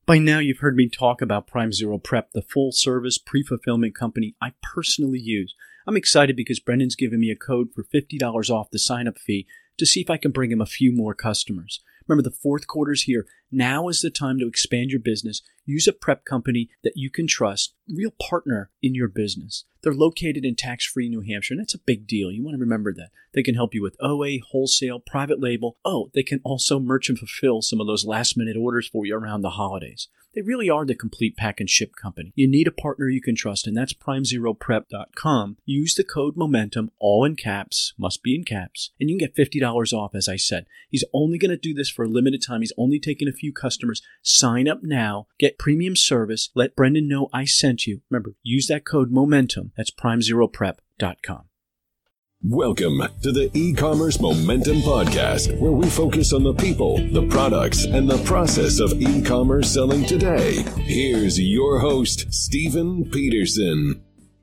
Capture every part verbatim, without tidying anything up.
By now, you've heard me talk about Prime Zero Prep, the full-service pre-fulfillment company I personally use. I'm excited because Brendan's given me a code for fifty dollars off the sign-up fee to see if I can bring him a few more customers. Remember, the fourth quarter's here. Now is the time to expand your business. Use a prep company that you can trust, real partner in your business. They're located in tax-free New Hampshire, and that's a big deal. You want to remember that. They can help you with O A, wholesale, private label. Oh, they can also merchant fulfill some of those last-minute orders for you around the holidays. They really are the complete pack and ship company. You need a partner you can trust, and that's prime zero prep dot com. Use the code MOMENTUM, all in caps, must be in caps, and you can get fifty dollars off, as I said. He's only going to do this for a limited time. He's only taking a few customers. Sign up now. Get premium service. Let Brendan know I sent you. Remember, use that code MOMENTUM. That's prime zero prep dot com. Welcome to the E-Commerce Momentum Podcast, where we focus on the people, the products, and the process of e-commerce selling today. Here's your host, Stephen Peterson.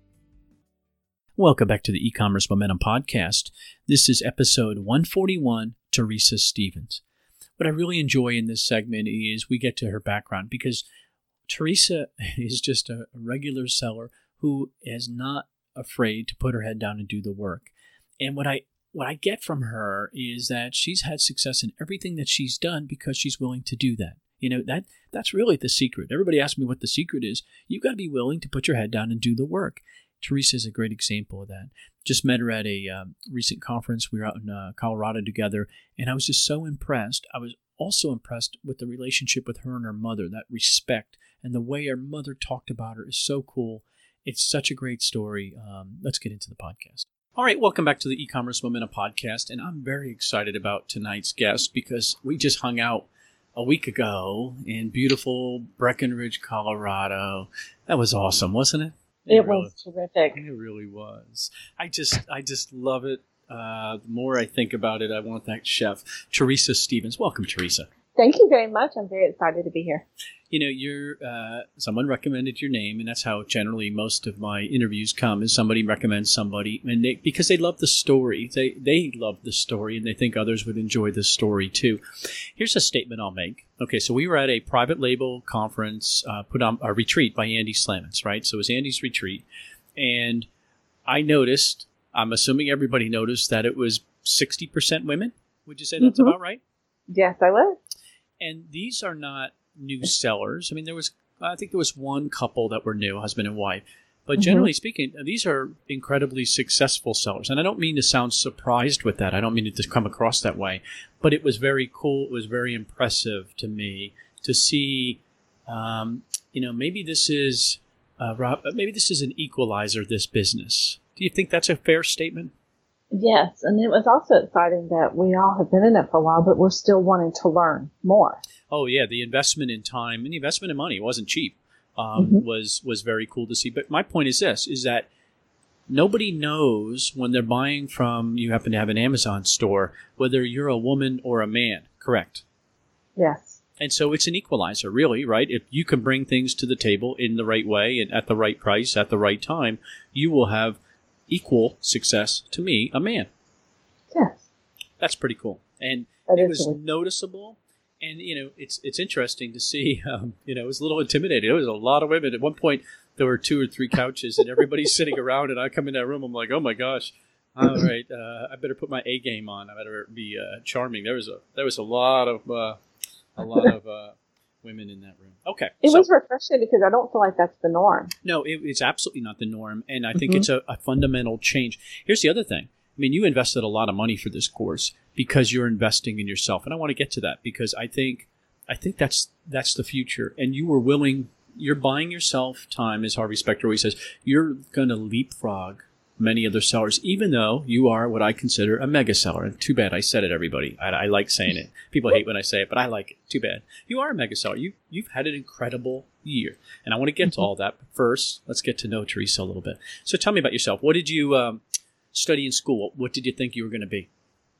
Welcome back to the E-Commerce Momentum Podcast. This is episode one forty-one, Teresa Stevens. What I really enjoy in this segment is we get to her background, because Teresa is just a regular seller who is not afraid to put her head down and do the work. And what I what I get from her is that she's had success in everything that she's done because she's willing to do that. You know, that that's really the secret. Everybody asks me what the secret is. You've got to be willing to put your head down and do the work. Teresa is a great example of that. Just met her at a um, recent conference. We were out in uh, Colorado together, and I was just so impressed. I was also impressed with the relationship with her and her mother, that respect, and the way her mother talked about her is so cool. It's such a great story. Um, let's get into the podcast. All right, welcome back to the E-Commerce Momentum Podcast, and I'm very excited about tonight's guest because we just hung out a week ago in beautiful Breckenridge, Colorado. That was awesome, wasn't it? It, it was really, terrific. It really was. I just, I just love it. Uh, the more I think about it, I want that chef, Teresa Stevens. Welcome, Teresa. Thank you very much. I'm very excited to be here. You know, you're uh, someone recommended your name, and that's how generally most of my interviews come. Is somebody recommends somebody, and they, because they love the story, they they love the story, and they think others would enjoy the story too. Here's a statement I'll make. Okay, so we were at a private label conference, uh, put on a retreat by Andy Slamans, right? So it was Andy's retreat, and I noticed. I'm assuming everybody noticed that it was sixty percent women. Would you say that's mm-hmm. about right? Yes, I would. And these are not new sellers. I mean, there was, I think there was one couple that were new, husband and wife. But generally mm-hmm. speaking, these are incredibly successful sellers. And I don't mean to sound surprised with that. I don't mean it to come across that way. But it was very cool. It was very impressive to me to see, um, you know, maybe this is, uh, maybe this is an equalizer, this business. Do you think that's a fair statement? Yes, and it was also exciting that we all have been in it for a while, but we're still wanting to learn more. Oh, yeah, the investment in time and the investment in money, it wasn't cheap, um, mm-hmm. was was very cool to see. But my point is this, is that nobody knows when they're buying from, you happen to have an Amazon store, whether you're a woman or a man, correct? Yes. And so it's an equalizer, really, right? If you can bring things to the table in the right way and at the right price, at the right time, you will have equal success to me, a man. Yes. That's pretty cool. And that it was cool. noticeable. And, you know, it's it's interesting to see, um, you know, it was a little intimidating. There was a lot of women. At one point, there were two or three couches, and everybody's sitting around, and I come in that room, I'm like, oh, my gosh. All right, uh, I better put my A game on. I better be uh, charming. There was a there was a lot of uh, a lot of uh, women in that room. Okay. It so, was refreshing because I don't feel like that's the norm. No, it, it's absolutely not the norm, and I think mm-hmm. it's a, a fundamental change. Here's the other thing. I mean, you invested a lot of money for this course because you're investing in yourself, and I want to get to that because I think I think that's that's the future, and you were willing. You're buying yourself time, as Harvey Specter always says. You're going to leapfrog many other sellers, even though you are what I consider a mega seller. And too bad I said it, everybody. I, I like saying it. People hate when I say it, but I like it. Too bad. You are a mega seller. You, you've had an incredible year. And I want to get to all that. But first, let's get to know Teresa a little bit. So tell me about yourself. What did you um, study in school? What did you think you were going to be?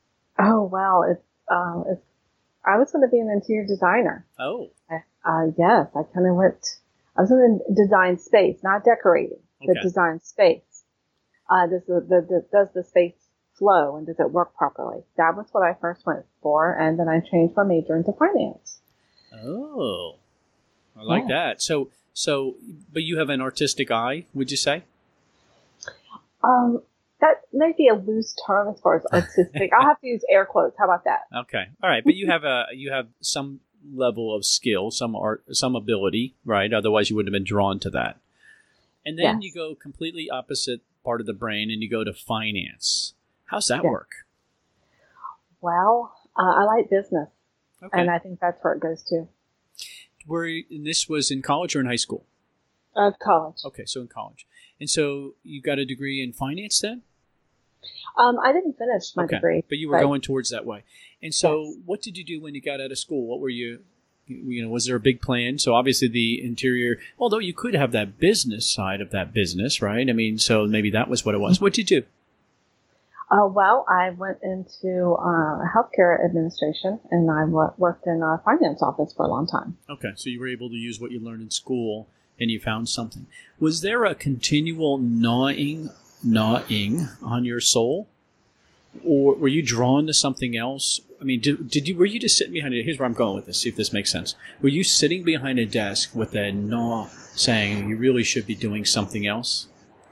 Oh, wow. It's, uh, it's, I was going to be an interior designer. Oh. Uh, yes. I kind of went, I was in the design space, not decorating, but okay. design space. Uh, does the, the, the does the space flow and does it work properly? That was what I first went for, and then I changed my major into finance. Oh, I like Yeah. that. So, so, but you have an artistic eye, would you say? Um, that may be a loose term as far as artistic. I'll have to use air quotes. How about that? Okay. All right. But you have a, you have some level of skill, some art, some ability, right? Otherwise you wouldn't have been drawn to that. And then Yes. you go completely opposite part of the brain and you go to finance. How's that Yeah. work? Well, uh, I like business, Okay. and I think that's where it goes to. Were you, and this was in college or in high school? Uh, college. Okay. So in college. And so you got a degree in finance then? Um, I didn't finish my Okay. degree. But you were going towards that way. And so Yes. what did you do when you got out of school? What were you, you know, was there a big plan? So obviously the interior, although you could have that business side of that business, right? I mean, so maybe that was what it was. What did you do? Uh, well, I went into uh, healthcare administration, and I w- worked in a finance office for a long time. Okay. So you were able to use what you learned in school and you found something. Was there a continual gnawing, gnawing on your soul? Or were you drawn to something else? I mean, did, did you, were you just sitting behind it? Here's where I'm going with this, see if this makes sense. Were you sitting behind a desk with a gnaw saying you really should be doing something else?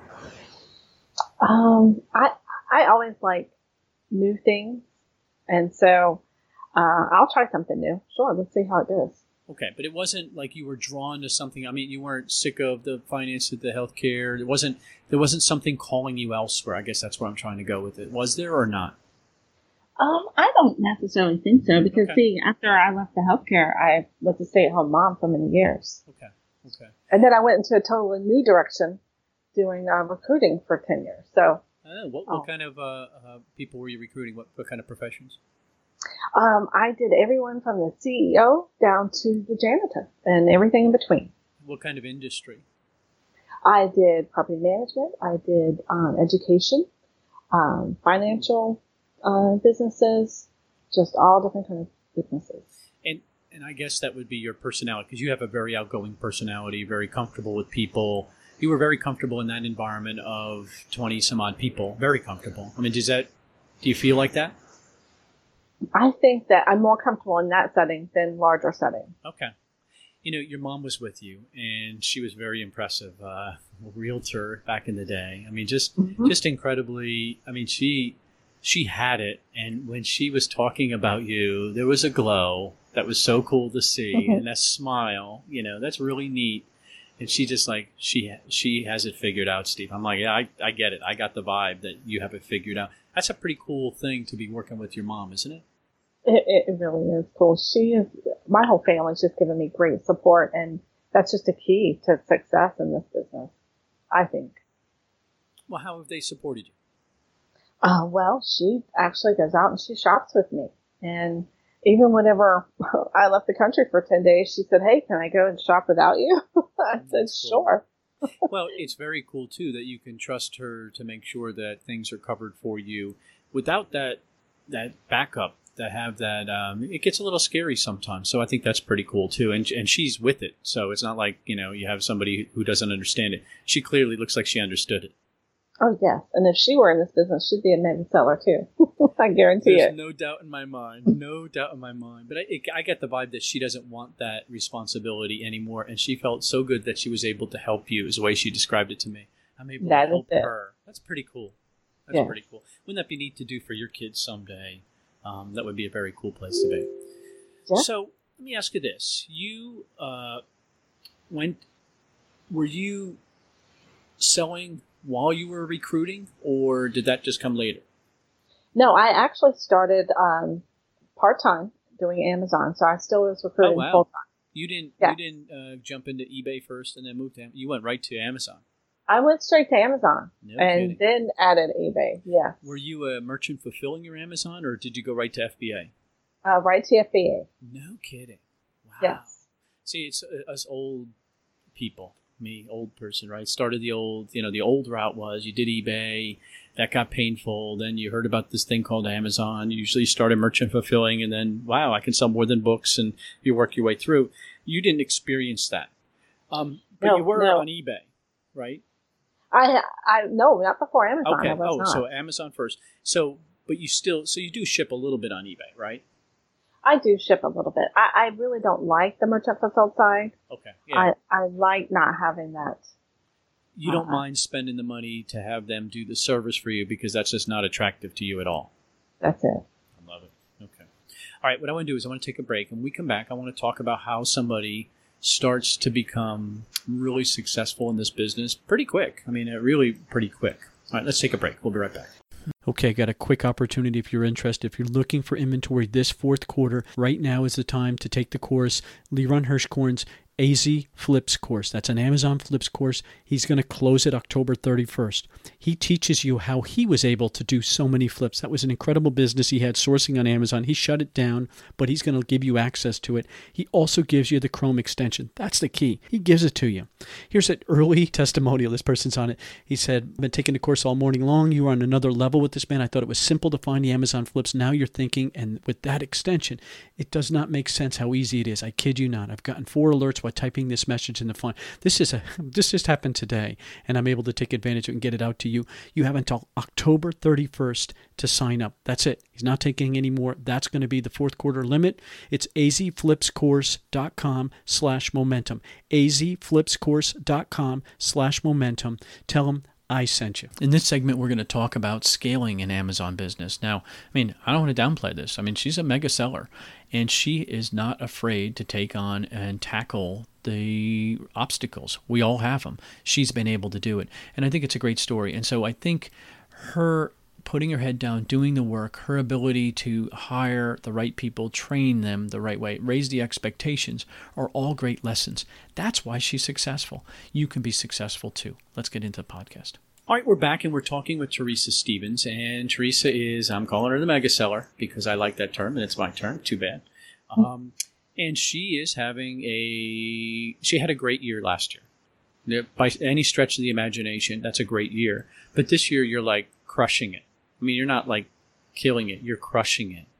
Um, I I always like new things, and so uh, I'll try something new. Sure, let's see how it goes. Okay, but it wasn't like you were drawn to something. I mean, you weren't sick of the finance of the healthcare. It wasn't. There wasn't something calling you elsewhere. I guess that's where I'm trying to go with it. Was there or not? Um, I don't necessarily think so because, Okay. see, after I left the healthcare, I was a stay-at-home mom for many years, Okay. Okay. and then I went into a totally new direction, doing uh, recruiting for ten years. So Oh, what Oh. what kind of uh, uh, people were you recruiting? What what kind of professions? um, I did everyone from the C E O down to the janitor and everything in between. What kind of industry? I did property management. I did um, education, um, financial uh, businesses, just all different kinds of businesses. And and I guess that would be your personality because you have a very outgoing personality, very comfortable with people. You were very comfortable in that environment of twenty some odd people. Very comfortable. I mean, does that? Do you feel like that? I think that I'm more comfortable in that setting than larger setting. Okay. You know, your mom was with you, and she was very impressive. Uh, a realtor back in the day. I mean, just Mhm. just incredibly. I mean, she she had it, and when she was talking about you, there was a glow that was so cool to see, Mhm. and that smile. You know, that's really neat. And she just like she she has it figured out, Steve. I'm like, yeah, I, I get it. I got the vibe that you have it figured out. That's a pretty cool thing to be working with your mom, isn't it? It, it really is cool. She is, my whole family's just given me great support, and that's just a key to success in this business, I think. Well, how have they supported you? Uh, well, she actually goes out and she shops with me. And even whenever I left the country for ten days, she said, hey, can I go and shop without you? I said, That's cool. sure. Well, it's very cool too that you can trust her to make sure that things are covered for you. Without that that backup, to have that, um, it gets a little scary sometimes. So I think that's pretty cool too. And and she's with it, so it's not like you know you have somebody who doesn't understand it. She clearly looks like she understood it. Oh, yes. And if she were in this business, she'd be a mega seller too. I guarantee There's it. no doubt in my mind, no doubt in my mind. But I, it, I get the vibe that she doesn't want that responsibility anymore, and she felt so good that she was able to help you, is the way she described it to me. I'm able That to is help it. her. That's pretty cool. That's Yes. pretty cool. Wouldn't that be neat to do for your kids someday? Um, that would be a very cool place to be. Yeah. So let me ask you this: You uh, went? Were you selling while you were recruiting, or did that just come later? No, I actually started um, part-time doing Amazon, so I still was recruiting Oh, wow. full-time. You didn't. Yeah. You didn't uh, jump into eBay first and then move to. Am- You went right to Amazon. I went straight to Amazon No and kidding. then added eBay. Yes. Were you a merchant fulfilling your Amazon, or did you go right to F B A? Uh, right to F B A. No kidding. Wow. Yes. See, it's uh, us old people, me, old person, right? Started the old, you know, the old route was you did eBay, that got painful. Then you heard about this thing called Amazon. You usually started merchant fulfilling, and then, wow, I can sell more than books, and you work your way through. You didn't experience that. Um, but No, you were no. on eBay, right? I, I, no, not before Amazon. Okay. I was Oh, not. so Amazon first. So, but you still, so you do ship a little bit on eBay, right? I do ship a little bit. I, I really don't like the merchant fulfilled side. Okay. Yeah. I, I like not having that. You don't uh, mind spending the money to have them do the service for you because that's just not attractive to you at all. That's it. I love it. Okay. All right. What I want to do is I want to take a break. And when we come back, I want to talk about how somebody starts to become really successful in this business pretty quick. I mean, uh, really pretty quick. All right. Let's take a break. We'll be right back. Okay, got a quick opportunity if you're interested. If you're looking for inventory this fourth quarter, right now is the time to take the course, Leron Hirschkorn's A Z Flips course. That's an Amazon Flips course. He's going to close it October thirty-first. He teaches you how he was able to do so many flips. That was an incredible business he had sourcing on Amazon. He shut it down, but he's going to give you access to it. He also gives you the Chrome extension. That's the key. He gives it to you. Here's an early testimonial. This person's on it. He said, I've been taking the course all morning long. You were on another level with this man. I thought it was simple to find the Amazon Flips. Now you're thinking, and with that extension, it does not make sense how easy it is. I kid you not. I've gotten four alerts while typing this message in the phone. This is a this just happened today, and I'm able to take advantage of it and get it out to you. You have until October thirty-first to sign up. That's it. He's not taking any more. That's going to be the fourth quarter limit. It's azflipscourse.com slash momentum. azflipscourse.com slash momentum. Tell him I sent you. In this segment, we're going to talk about scaling an Amazon business. Now, I mean, I don't want to downplay this. I mean, she's a mega seller, and she is not afraid to take on and tackle the obstacles. We all have them. She's been able to do it, and I think it's a great story. And so I think her putting her head down, doing the work, her ability to hire the right people, train them the right way, raise the expectations are all great lessons. That's why she's successful. You can be successful too. Let's get into the podcast. All right, we're back and we're talking with Teresa Stevens. And Teresa is, I'm calling her the mega seller because I like that term and it's my term. Too bad. Um, and she is having a, she had a great year last year. By any stretch of the imagination, that's a great year. But this year, you're like crushing it. I mean, you're not like killing it. You're crushing it.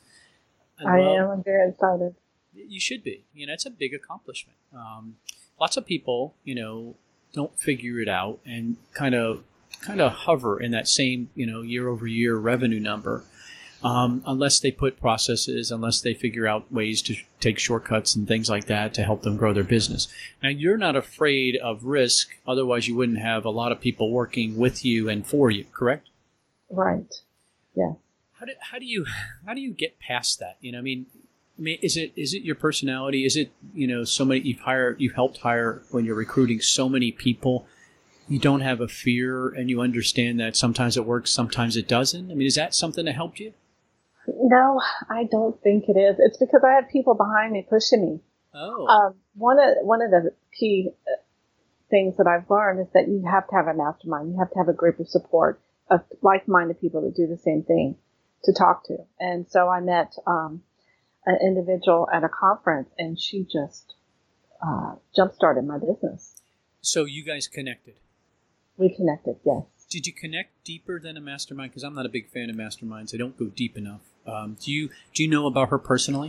I well, am. I'm very excited. You should be. You know, it's a big accomplishment. Um, lots of people, you know, don't figure it out and kind of kind of hover in that same, you know, year over year revenue number. Um, unless they put processes, unless they figure out ways to take shortcuts and things like that to help them grow their business. Now, you're not afraid of risk. Otherwise, you wouldn't have a lot of people working with you and for you, correct? Right. Yeah. How do how do you how do you get past that? You know, I mean, I mean, is it is it your personality? Is it, you know, so many you've hired, you've helped hire when you're recruiting so many people? You don't have a fear, and you understand that sometimes it works, sometimes it doesn't. I mean, is that something that helped you? No, I don't think it is. It's because I have people behind me pushing me. Oh. Um, one of one of the key things that I've learned is that you have to have a mastermind. You have to have a group of support of like-minded people that do the same thing to talk to. And so I met um, an individual at a conference, and she just uh, jump-started my business. So you guys connected? We connected, yes. Did you connect deeper than a mastermind? Because I'm not a big fan of masterminds. They don't go deep enough. Um, do you do you know about her personally?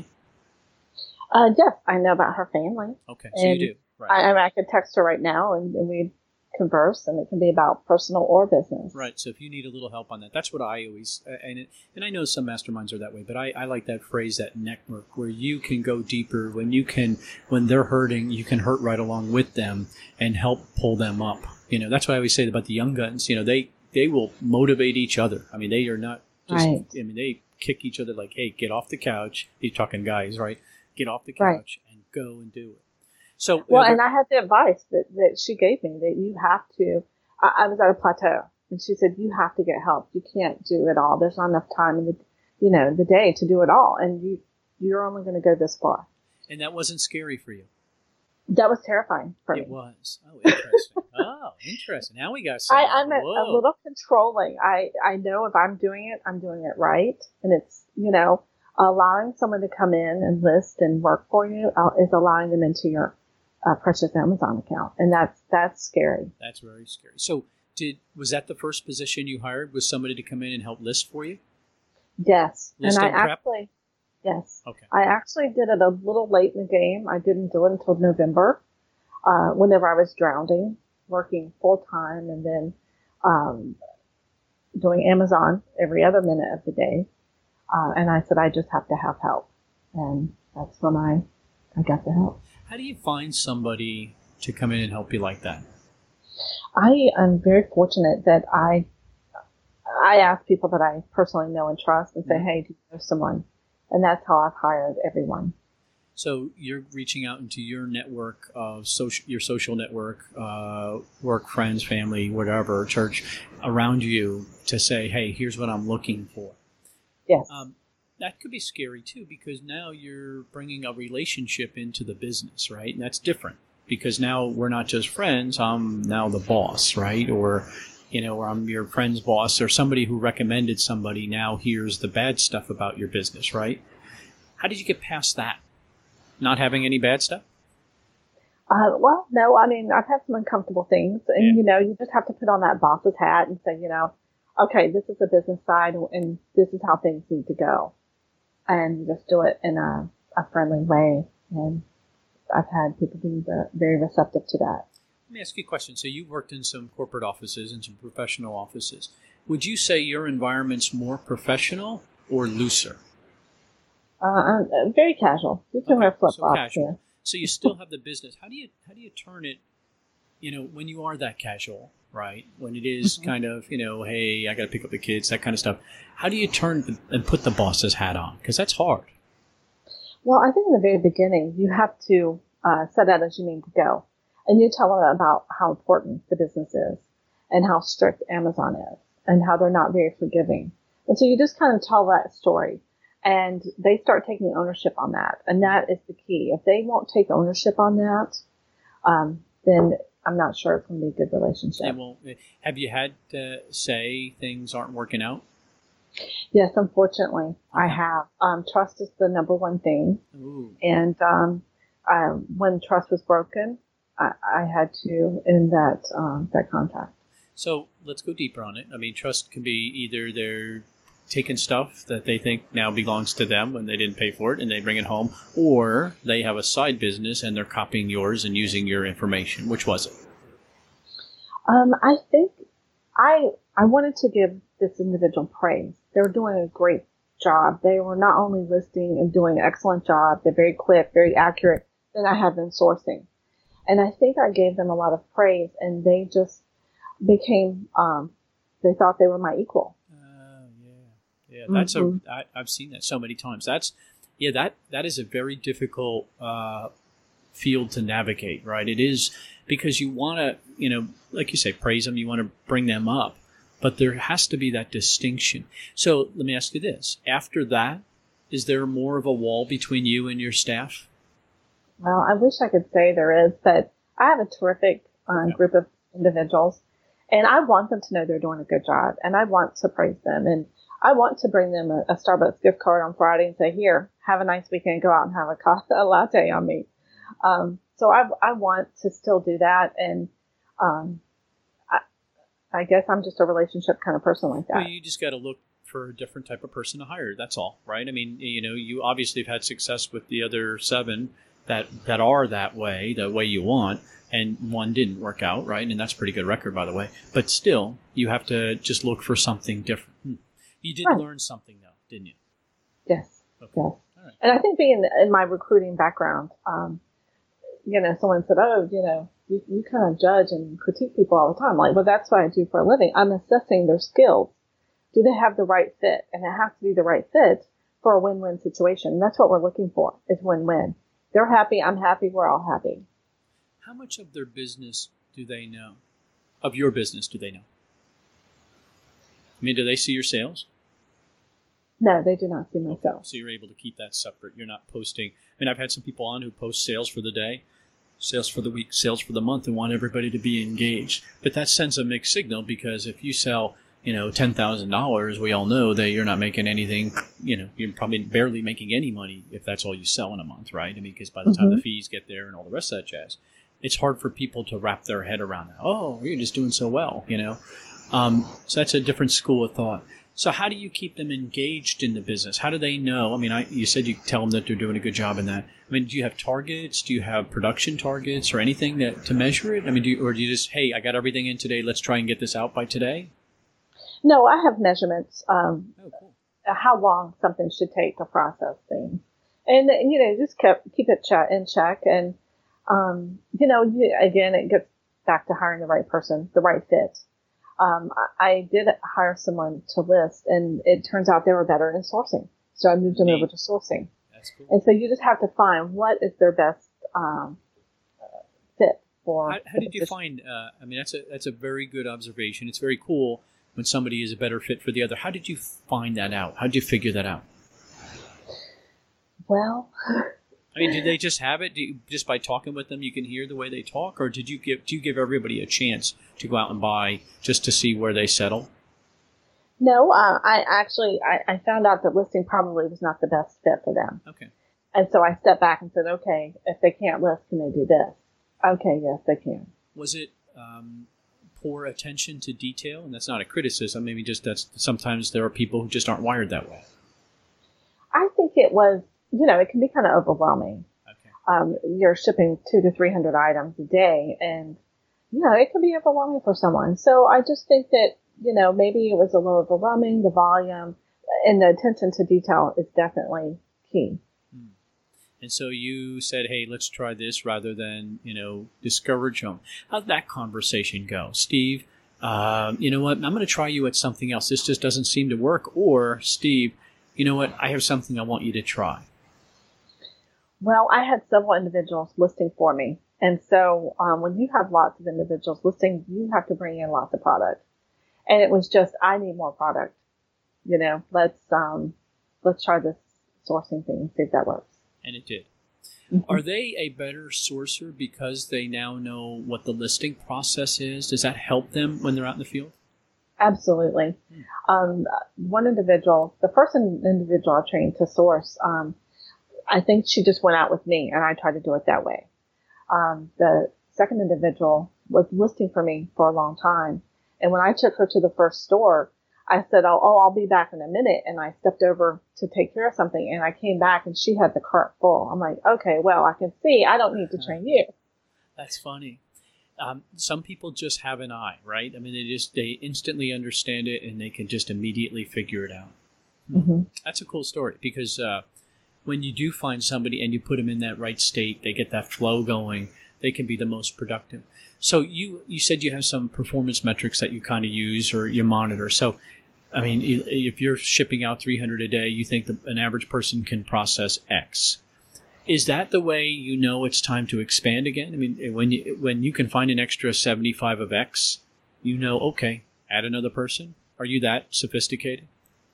Uh, yes, I know about her family. Okay, so and you do. Right. I, I could text her right now, and, and we converse, and it can be about personal or business. Right. So if you need a little help on that, that's what I always uh, and it, and I know some masterminds are that way, but I, I like that phrase, that network, where you can go deeper. When you can, when they're hurting, you can hurt right along with them and help pull them up. You know, that's what I always say about the young guns. You know, they they will motivate each other. I mean, they are not just. Right. I mean, they kick each other like, "Hey, get off the couch." You're talking guys, right? Get off the couch right. and go and do it. So well, you know, and I had the advice that, that she gave me that you have to. I, I was at a plateau, and she said you have to get help. You can't do it all. There's not enough time in the, you know, the day to do it all, and you you're only going to go this far. And that wasn't scary for you. That was terrifying for me. It was. Oh, interesting. oh, interesting. Now we got some. I, I'm a, a little controlling. I I know if I'm doing it, I'm doing it right, and it's, you know, allowing someone to come in and list and work for you uh, is allowing them into your Uh, precious Amazon account, and that's that's scary. That's very scary. So, did was that the first position you hired? Was somebody to come in and help list for you? Yes, List and and I prep? actually, yes, okay. I actually did it a little late in the game. I didn't do it until November, uh, whenever I was drowning, working full time, and then um, doing Amazon every other minute of the day. Uh, and I said, I just have to have help. And that's when I, I got the help. How do you find somebody to come in and help you like that? I am very fortunate that I I ask people that I personally know and trust and say, Mm-hmm. hey, do you know someone? And that's how I've hired everyone. So you're reaching out into your network of social, your social network, uh, work, friends, family, whatever, church around you to say, hey, here's what I'm looking for. Yes. Um, that could be scary too, because now you're bringing a relationship into the business, right? And that's different because now we're not just friends. I'm now the boss, right? Or, you know, or I'm your friend's boss or somebody who recommended somebody now hears the bad stuff about your business, right? How did you get past that? Not having any bad stuff? Uh, well, no, I mean, I've had some uncomfortable things and, Yeah. you know, you just have to put on that boss's hat and say, you know, okay, this is the business side and this is how things need to go. And just do it in a, a friendly way. And I've had people be very receptive to that. Let me ask you a question. So you've worked in some corporate offices and some professional offices. Would you say your environment's more professional or looser? Uh, I'm uh, very casual. You can Okay, wear flip so flops casual. here. So you still have the business. How do you how do you turn it, you know, when you are that casual, right? When it is Mm-hmm. kind of, you know, hey, I got to pick up the kids, that kind of stuff. How do you turn and put the boss's hat on? Because that's hard. Well, I think in the very beginning, you have to uh, set out as you mean to go. And you tell them about how important the business is and how strict Amazon is and how they're not very forgiving. And so you just kind of tell that story and they start taking ownership on that. And that is the key. If they won't take ownership on that, um, then I'm not sure it's going to be a good relationship. They won't, have you had to say things aren't working out? Yes, unfortunately, I Okay. have. Um, trust is the number one thing. Ooh. And um, um, when trust was broken, I, I had to end that um, that contract. So let's go deeper on it. I mean, trust can be either they're taking stuff that they think now belongs to them when they didn't pay for it and they bring it home, or they have a side business and they're copying yours and using your information. Which was it? Um, I think I I wanted to give this individual praise. They were doing a great job. They were not only listing and doing an excellent job, they're very quick, very accurate, than I have been sourcing. And I think I gave them a lot of praise, and they just became, um, they thought they were my equal. Oh, yeah. Yeah, that's Mhm. a, I, I've seen that so many times. That's, yeah, that, that is a very difficult uh, field to navigate, right? It is because you want to, you know, like you say, praise them, you want to bring them up, but there has to be that distinction. So let me ask you this. After that, is there more of a wall between you and your staff? Well, I wish I could say there is, but I have a terrific uh, Okay. group of individuals, and I want them to know they're doing a good job, and I want to praise them, and I want to bring them a, a Starbucks gift card on Friday and say, here, have a nice weekend, go out and have a, coffee, a latte on me. Um, so I, I want to still do that, and um, I, I guess I'm just a relationship kind of person like that. Well, you just got to look for a different type of person to hire. That's all, right? I mean, you know, you obviously have had success with the other seven that that are that way, the way you want, and one didn't work out, right? And that's a pretty good record, by the way. But still, you have to just look for something different. Hmm. You did Right. learn something, though, didn't you? Yes, Okay. yes. All right. And I think being in my recruiting background, um, you know, someone said, oh, you know, you, you kind of judge and critique people all the time. Like, well, that's what I do for a living. I'm assessing their skills. Do they have the right fit? And it has to be the right fit for a win-win situation. And that's what we're looking for, is win-win. They're happy. I'm happy. We're all happy. How much of their business do they know? Of your business do they know? I mean, do they see your sales? No, they do not see Okay, myself. so you're able to keep that separate. You're not posting. I mean, I've had some people on who post sales for the day, sales for the week, sales for the month, and want everybody to be engaged. But that sends a mixed signal, because if you sell, you know, ten thousand dollars, we all know that you're not making anything. You know, you're probably barely making any money if that's all you sell in a month, right? I mean, because by the time the fees get there and all the rest of that jazz, it's hard for people to wrap their head around that. Oh, you're just doing so well, you know. Um, so that's a different school of thought. So how do you keep them engaged in the business? How do they know? I mean, I, you said you tell them that they're doing a good job in that. I mean, do you have targets? Do you have production targets or anything that to measure it? I mean, do you, or do you just, hey, I got everything in today. Let's try and get this out by today? No, I have measurements, um, Oh, cool. how long something should take to process things. And, you know, just kept, keep it ch- in check. And, um, you know, you, again, it gets back to hiring the right person, the right fit. Um, I, I did hire someone to list, and it turns out they were better in sourcing. So I moved them Neat. over to sourcing. That's cool. And so you just have to find what is their best um, fit for. How, how did you find? Uh, I mean, that's a that's a very good observation. It's very cool when somebody is a better fit for the other. How did you find that out? How did you figure that out? Well, I mean, did they just have it? Do you, just by talking with them, you can hear the way they talk, or did you give? Do you give everybody a chance to go out and buy just to see where they settle? no, uh, I actually I, I found out that listing probably was not the best fit for them. Okay. And so I stepped back and said, okay, if they can't list, can they do this? Okay, yes, they can. Was it um, poor attention to detail? And that's not a criticism. Maybe just that's sometimes there are people who just aren't wired that way. I think it was, you know, it can be kind of overwhelming. Okay. Um, you're shipping two to three hundred items a day, and you know it can be overwhelming for someone. So I just think that you know maybe it was a little overwhelming. The volume and the attention to detail is definitely key. And so you said, hey, let's try this rather than, you know, discourage them. How'd that conversation go? Steve, uh, you know what? I'm going to try you at something else. This just doesn't seem to work. Or, Steve, you know what? I have something I want you to try. Well, I had several individuals listing for me. And so um, when you have lots of individuals listing, you have to bring in lots of product. And it was just, I need more product. You know, let's um, let's try this sourcing thing and see if that works. And it did. Mm-hmm. Are they a better sourcer because they now know what the listing process is? Does that help them when they're out in the field? Absolutely. Hmm. Um, one individual, the first individual I trained to source, um, I think she just went out with me, and I tried to do it that way. Um, the second individual was listing for me for a long time. And when I took her to the first store, I said, oh, oh, I'll be back in a minute. And I stepped over to take care of something, and I came back and she had the cart full. I'm like, okay, well, I can see I don't need to train you. That's funny. Um, some people just have an eye, right? I mean, they just, they instantly understand it and they can just immediately figure it out. Mm-hmm. That's a cool story because uh, when you do find somebody and you put them in that right state, they get that flow going, they can be the most productive. So you, you said you have some performance metrics that you kind of use or you monitor. So, I mean, if you're shipping out three hundred a day, you think that an average person can process X. Is that the way you know it's time to expand again? I mean, when you, when you can find an extra seventy-five of X, you know, okay, add another person? Are you that sophisticated?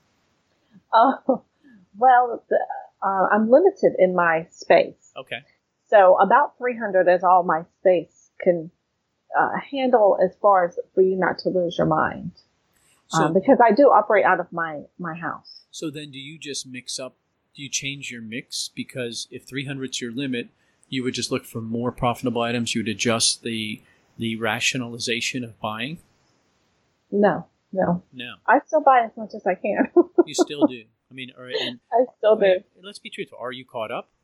Oh, well, the, uh, I'm limited in my space. Okay. So about three hundred is all my space can uh, handle as far as for you not to lose your mind. So, um, because I do operate out of my, my house. So then do you just mix up, do you change your mix? Because if three hundred is your limit, you would just look for more profitable items. You would adjust the the rationalization of buying? No, no. No. I still buy as much as I can. You still do. I mean, all right, and, I still do. okay, let's be truthful. Are you caught up?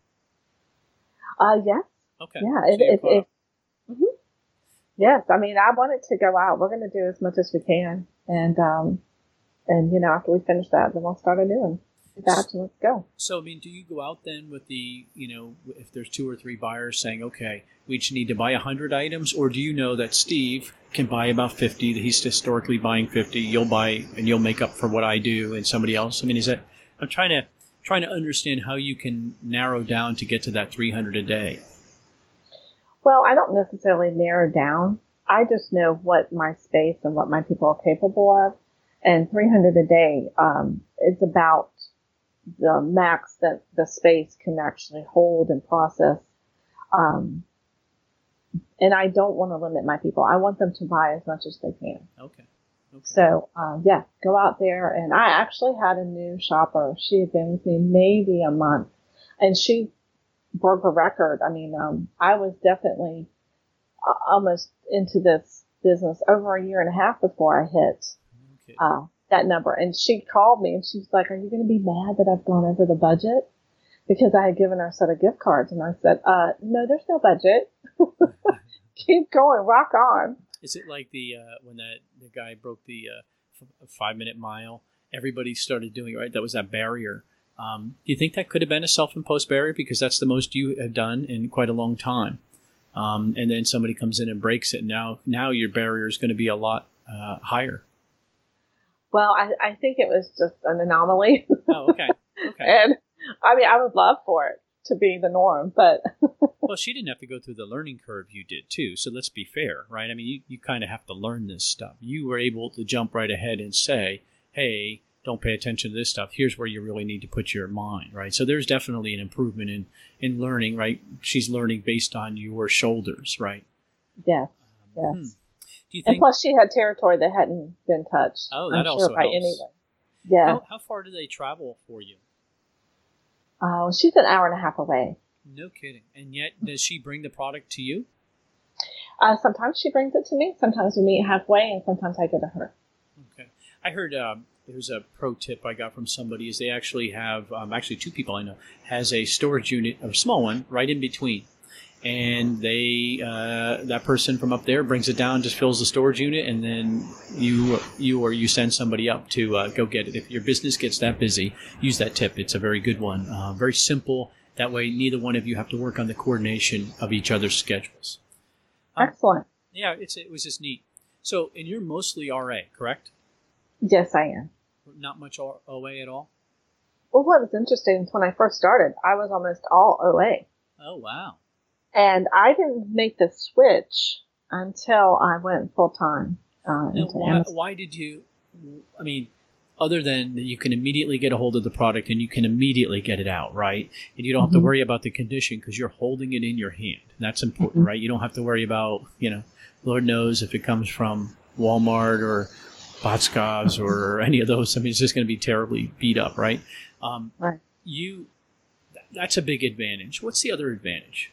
Uh, yes. Okay. Yeah. So If, you're if, caught if, up. mm-hmm. Yes. I mean, I want it to go out. We're going to do as much as we can. And, um, and, you know, after we finish that, then we'll start a new one. Batch and let's go. So, I mean, do you go out then with the, you know, if there's two or three buyers saying, okay, we each need to buy one hundred items, or do you know that Steve can buy about fifty, that he's historically buying fifty, you'll buy and you'll make up for what I do and somebody else? I mean, is that, I'm trying to, trying to understand how you can narrow down to get to that three hundred a day. Well, I don't necessarily narrow down. I just know what my space and what my people are capable of. And three hundred a day um, is about the max that the space can actually hold and process. Um, and I don't want to limit my people. I want them to buy as much as they can. Okay. Okay. So, um, yeah, go out there. And I actually had a new shopper. She had been with me maybe a month, and she broke a record. I mean, um, I was definitely uh, almost into this business over a year and a half before I hit Okay. uh, that number. And she called me and she was like, are you going to be mad that I've gone over the budget? Because I had given her a set of gift cards. And I said, uh, no, there's no budget. Keep going, rock on. Is it like the uh, when that the guy broke the uh, f- five minute mile? Everybody started doing it, right? That was that barrier. Um, do you think that could have been a self-imposed barrier because that's the most you have done in quite a long time? Um, and then somebody comes in and breaks it. And now, now your barrier is going to be a lot uh, higher. Well, I, I think it was just an anomaly. Oh, okay. Okay. And I mean, I would love for it to be the norm, but. Well, she didn't have to go through the learning curve you did too. So let's be fair, right? I mean, you, you kind of have to learn this stuff. You were able to jump right ahead and say, hey, don't pay attention to this stuff. Here's where you really need to put your mind, right? So there's definitely an improvement in, in learning, right? She's learning based on your shoulders, right? Yes, yes. Um, hmm. Do you think, and plus she had territory that hadn't been touched. Oh, that I'm also sure by helps. anyone. Yeah. How, how far do they travel for you? Oh, uh, she's an hour and a half away. No kidding. And yet, does she bring the product to you? Uh, sometimes she brings it to me. Sometimes we meet halfway, and sometimes I go to her. Okay. I heard um, there's a pro tip I got from somebody is they actually have, um, actually two people I know, has a storage unit, a small one, right in between. And they, uh, that person from up there brings it down, just fills the storage unit, and then you, you or you send somebody up to uh, go get it. If your business gets that busy, use that tip. It's a very good one. Uh, very simple. That way, neither one of you have to work on the coordination of each other's schedules. Um, Excellent. Yeah, it's it was just neat. So, and you're mostly R A, correct? Yes, I am. Not much O A at all? Well, what was interesting is when I first started, I was almost all O A. Oh, wow. And I didn't make the switch until I went full time uh, into why, Amazon. Why did you, I mean, other than you can immediately get a hold of the product and you can immediately get it out, right? And you don't have mm-hmm. to worry about the condition because you're holding it in your hand. And that's important, mm-hmm. right? You don't have to worry about, you know, Lord knows if it comes from Walmart or Botskov or any of those. I mean, it's just going to be terribly beat up, right? Um, right. You, that's a big advantage. What's the other advantage?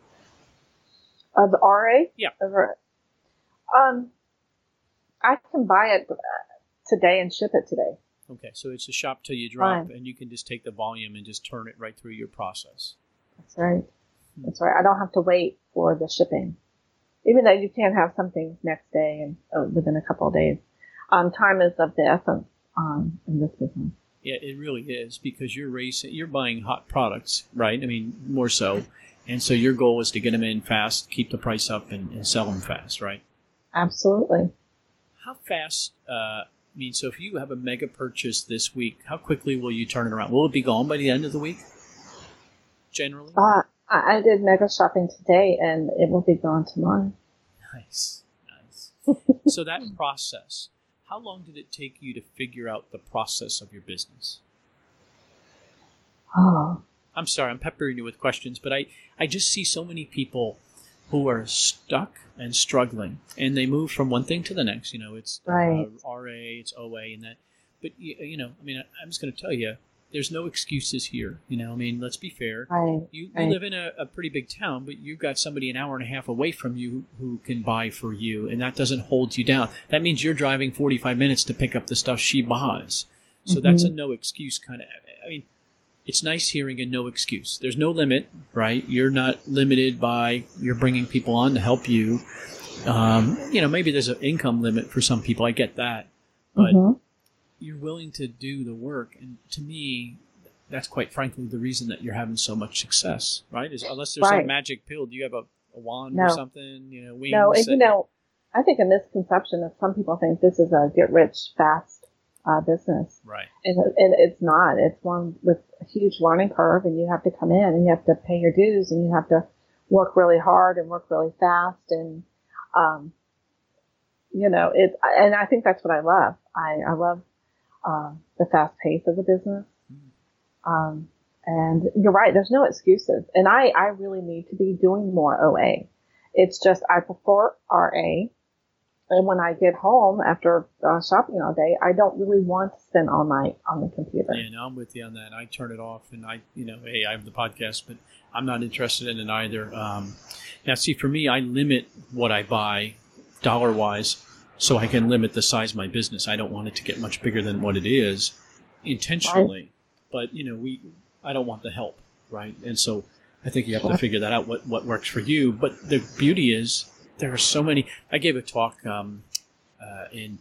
Of the R A? Yeah. Over, um, I can buy it today and ship it today. Okay, so it's a shop till you drop, Fine. and you can just take the volume and just turn it right through your process. That's right. That's right. I don't have to wait for the shipping. Even though you can have some things next day and uh, within a couple of days. Um, time is of the essence um, in this business. Yeah, it really is because you're racing, you're buying hot products, right? I mean, more so. And so your goal is to get them in fast, keep the price up, and, and sell them fast, right? Absolutely. How fast, uh, I mean, so if you have a mega purchase this week, how quickly will you turn it around? Will it be gone by the end of the week, generally? Uh, I, I did mega shopping today, and it will be gone tomorrow. Nice, nice. So that process, how long did it take you to figure out the process of your business? Oh. I'm sorry, I'm peppering you with questions, but I, I just see so many people who are stuck and struggling, and they move from one thing to the next. You know, it's right. uh, R A, it's O A, and that. But, you, you know, I mean, I, I'm just going to tell you, there's no excuses here. You know, I mean, let's be fair. Right. You, you right. live in a, a pretty big town, but you've got somebody an hour and a half away from you who can buy for you, and that doesn't hold you down. That means you're driving forty-five minutes to pick up the stuff she buys. So mm-hmm. that's a no excuse kind of, I mean, it's nice hearing a no excuse. There's no limit, right? You're not limited by, you're bringing people on to help you. Um, you know, maybe there's an income limit for some people. I get that. But mm-hmm. you're willing to do the work. And to me, that's quite frankly the reason that you're having so much success, right? Is unless there's right. some magic pill. Do you have a, a wand no. or something? You know, wings? No, and, you know, I think a misconception is some people think this is a get rich fast Uh, business. Right. And, and it's not. It's one with a huge learning curve, and you have to come in and you have to pay your dues, and you have to work really hard and work really fast. And, um, you know, it, and I think that's what I love. I, I love, uh, the fast pace of the business. Mm-hmm. Um, and you're right. There's no excuses. And I, I really need to be doing more O A. It's just, I prefer R A. And when I get home after uh, shopping all day, I don't really want to spend all night on the computer. Yeah, no, I'm with you on that. I turn it off, and I, you know, hey, I have the podcast, but I'm not interested in it either. Um, now, see, for me, I limit what I buy dollar-wise so I can limit the size of my business. I don't want it to get much bigger than what it is intentionally. Right. But, you know, we, I don't want the help, right? And so I think you have to figure that out, what, what works for you. But the beauty is, there are so many. I gave a talk um, uh, in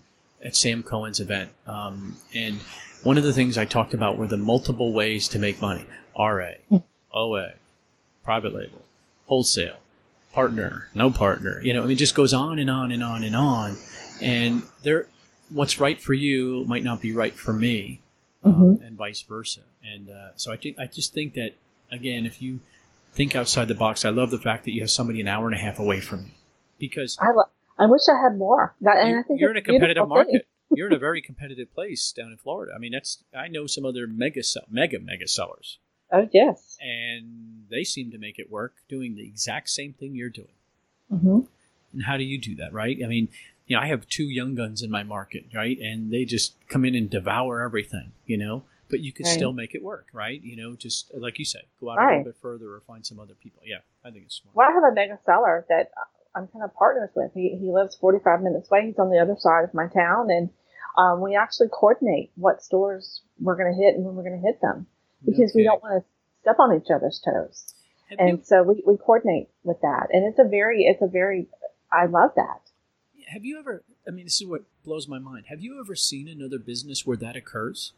at Sam Cohen's event. Um, and one of the things I talked about were the multiple ways to make money. R A, O A, private label, wholesale, partner, no partner. You know, I mean, it just goes on and on and on and on. And there, what's right for you might not be right for me, um, mm-hmm. and vice versa. And uh, so I think I just think that, again, if you think outside the box, I love the fact that you have somebody an hour and a half away from you. Because I, lo- I wish I had more. That, and you, I think you're in a competitive market. Thing. You're in a very competitive place down in Florida. I mean, that's I know some other mega mega mega sellers. Oh yes, and they seem to make it work, doing the exact same thing you're doing. Mm-hmm. And how do you do that, right? I mean, you know, I have two young guns in my market, right? And they just come in and devour everything, you know. But you can right. still make it work, right? You know, just like you said, go out right. a little bit further or find some other people. Yeah, I think it's smart. Well, I have a mega seller that I'm kind of partners with. He he lives forty-five minutes away. He's on the other side of my town, and um, we actually coordinate what stores we're going to hit and when we're going to hit them because okay. we don't want to step on each other's toes. Have and you, so we, we coordinate with that, and it's a very it's a very I love that. Have you ever? I mean, this is what blows my mind. Have you ever seen another business where that occurs?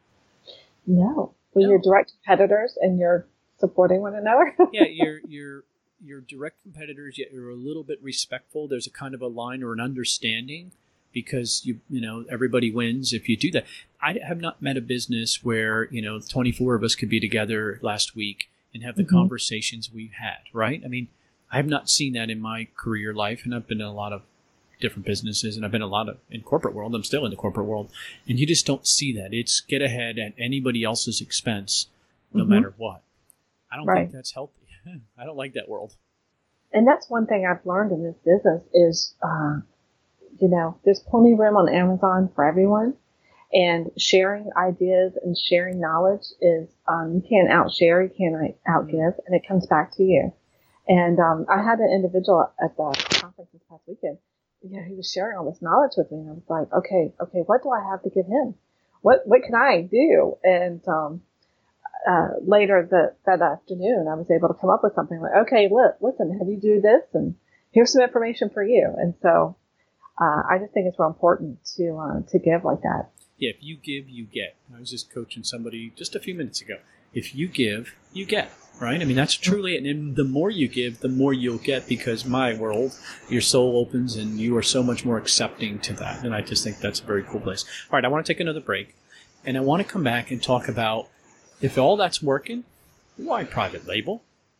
No, when no. you're direct competitors and you're supporting one another. yeah, you're you're you're direct competitors, yet you're a little bit respectful. There's a kind of a line or an understanding because you you know everybody wins if you do that. I have not met a business where you know twenty-four of us could be together last week and have the mm-hmm. conversations we've had. Right? I mean, I have not seen that in my career life, and I've been in a lot of different businesses, and I've been a lot of in corporate world. I'm still in the corporate world, and you just don't see that. It's get ahead at anybody else's expense, no mm-hmm. matter what. I don't right. think that's healthy. I don't like that world. And that's one thing I've learned in this business is, uh, you know, there's plenty of room on Amazon for everyone, and sharing ideas and sharing knowledge is um, you can't outshare, you can't outgive, mm-hmm. and it comes back to you. And um, I had an individual at the conference this past weekend. Yeah, he was sharing all this knowledge with me, and I was like, okay, okay, what do I have to give him? What what can I do? And um, uh, later the, that afternoon, I was able to come up with something like, okay, look, listen, have you do this, and here's some information for you. And so uh, I just think it's real important to uh, to give like that. Yeah, if you give, you get. I was just coaching somebody just a few minutes ago. If you give, you get. Right? I mean, that's truly it. And the more you give, the more you'll get because my world, your soul opens and you are so much more accepting to that. And I just think that's a very cool place. All right, I want to take another break. And I want to come back and talk about if all that's working, why private label?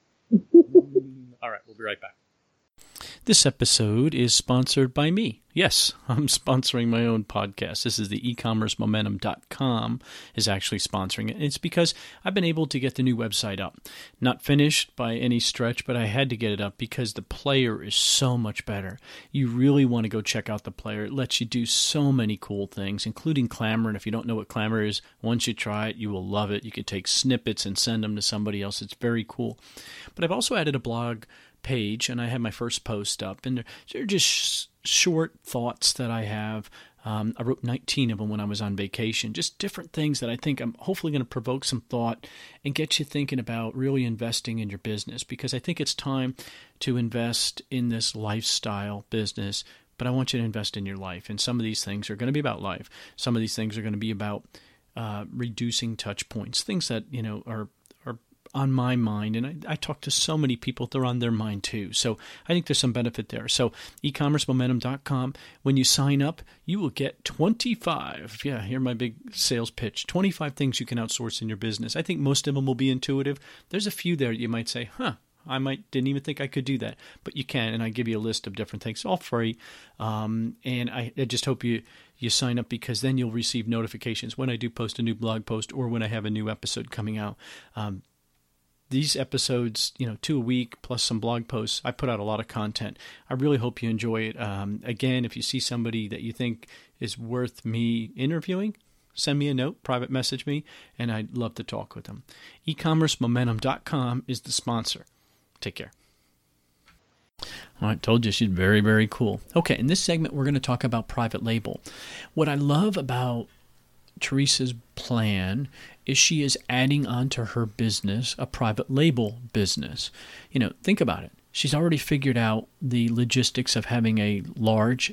All right, we'll be right back. This episode is sponsored by me. Yes, I'm sponsoring my own podcast. This is the e commerce momentum dot com is actually sponsoring it. It's because I've been able to get the new website up. Not finished by any stretch, but I had to get it up because the player is so much better. You really want to go check out the player. It lets you do so many cool things, including Clamor. And if you don't know what Clamor is, once you try it, you will love it. You can take snippets and send them to somebody else. It's very cool. But I've also added a blog page, and I had my first post up, and they're, they're just sh- short thoughts that I have. Um, I wrote nineteen of them when I was on vacation, just different things that I think I'm hopefully going to provoke some thought and get you thinking about really investing in your business, because I think it's time to invest in this lifestyle business, but I want you to invest in your life. And some of these things are going to be about life. Some of these things are going to be about uh, reducing touch points, things that, you know, are on my mind, and I, I talk to so many people, they're on their mind too. So I think there's some benefit there. So e commerce momentum dot com, when you sign up, you will get twenty-five, yeah, here's my big sales pitch, twenty-five things you can outsource in your business. I think most of them will be intuitive. There's a few there you might say, huh, I might didn't even think I could do that, but you can, and I give you a list of different things, all free. Um, and I, I just hope you you sign up, because then you'll receive notifications when I do post a new blog post or when I have a new episode coming out. Um, These episodes, you know, two a week plus some blog posts, I put out a lot of content. I really hope you enjoy it. Um, again, if you see somebody that you think is worth me interviewing, send me a note, private message me, and I'd love to talk with them. e commerce momentum dot com is the sponsor. Take care. Well, I told you she's very, very cool. Okay, in this segment, we're going to talk about private label. What I love about Teresa's plan is she is adding onto her business a private label business. You know, think about it. She's already figured out the logistics of having a large